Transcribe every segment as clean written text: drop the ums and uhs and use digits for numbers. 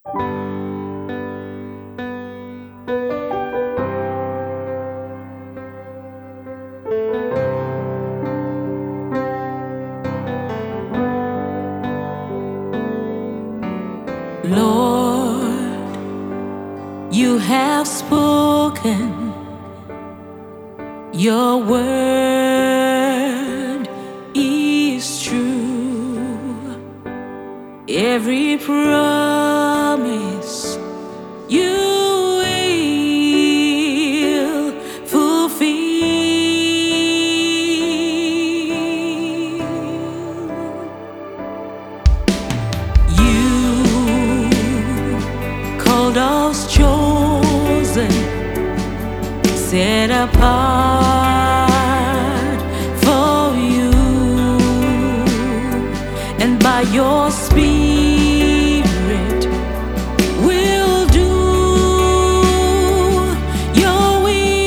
Lord, you have spoken, your word is true. Every promise you will fulfill. You called us chosen, set apart for you, and by your Spirit will do your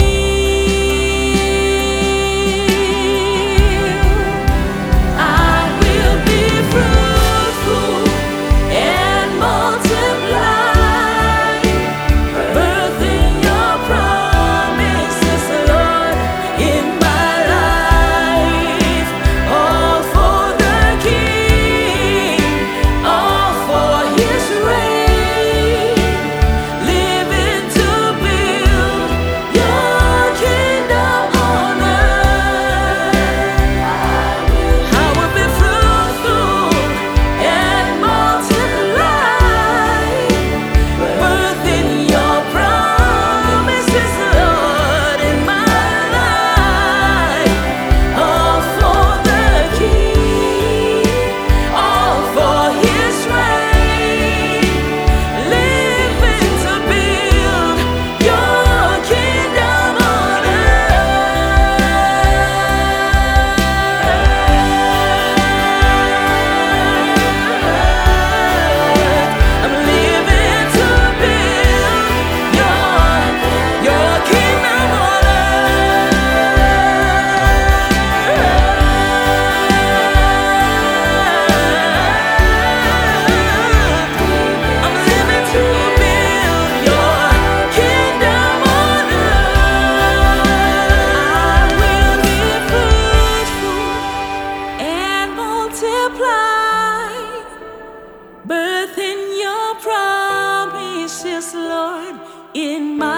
will. I will be fruitful and multiply, birthing your promises, Lord, in my life. All for the King, all for His reign, living to build your kingdom on earth. I will be fruitful and multiply, birthing your promises, Lord, in my life. All for the King, all for His reign, living to build your kingdom on earth. I'm living to build your kingdom on earth. I'm living to build your kingdom on earth. I will be fruitful and multiply, birthing your promises, Lord, in my